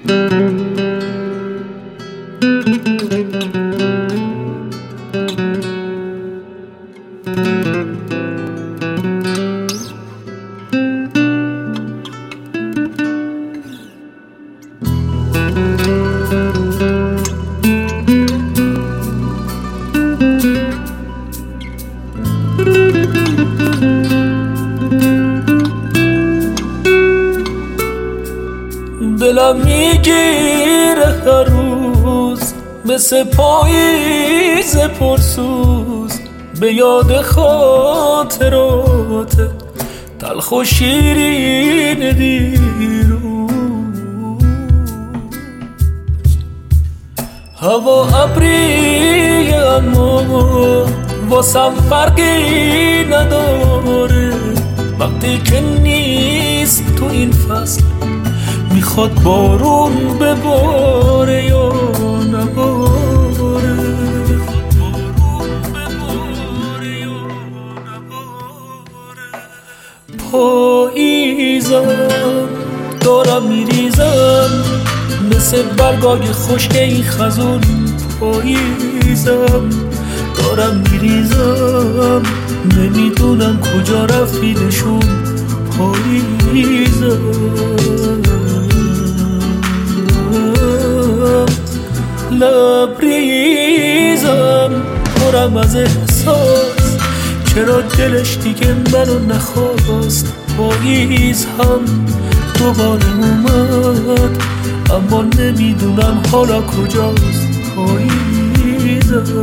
دلم میگیره هر روز مثل پاییز پرسوز به یاد خاطرات تلخ و شیرین دیروز. هوا ابری اما واسم فرقی نداره وقتی که نیست تو این فصل میخواد بارون بباره یا نباره. پاییزم دارم میریزم مثل برگای خشک این خزون. پاییزم دارم میریزم نمیدونم کجا رفتیدشون. پاییزم لبریزم پرم از احساس چرا دلش دیگه منو نخواست. پاییز هم دوباره اومد اما نمیدونم حالا کجاست. پاییزم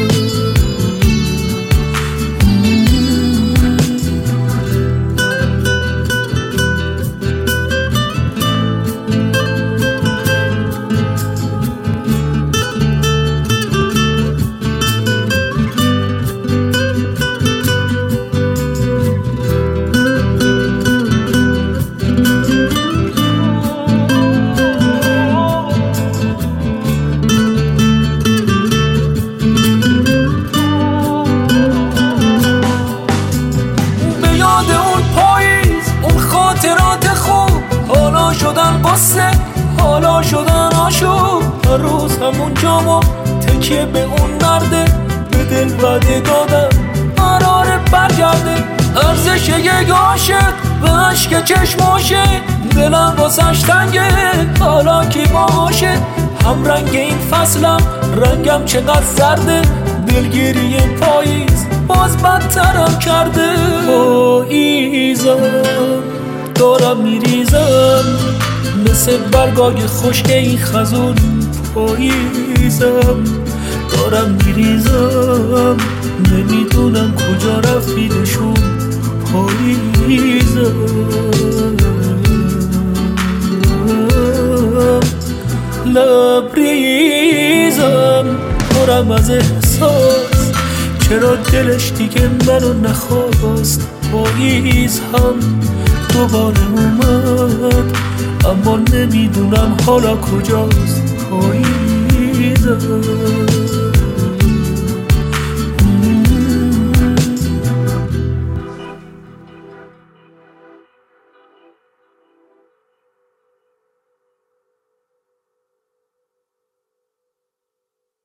شدن قصه حالا شدن آشوب. هر روز همون جامو تکیه به اون نرده به دل وعده دادم قراره برگرده. ارزش یک عاشق به عشق چشماشه دلم واسش تنگه حالا کی باشه. هم رنگ این فصلم رنگم چقدر زرده دلگیری پاییز باز بدترم کرده. پاییزم دارم میریزم مثل برگای خشک این خزون. پاییزم دارم میریزم نمیدونم کجا رفتیدشون. پاییزم لبریزم پرم از احساس چرا دلش دیگه منو نخواست. پاییز هم دوباره اومد اما نمیدونم حالا کجاست. پاییزم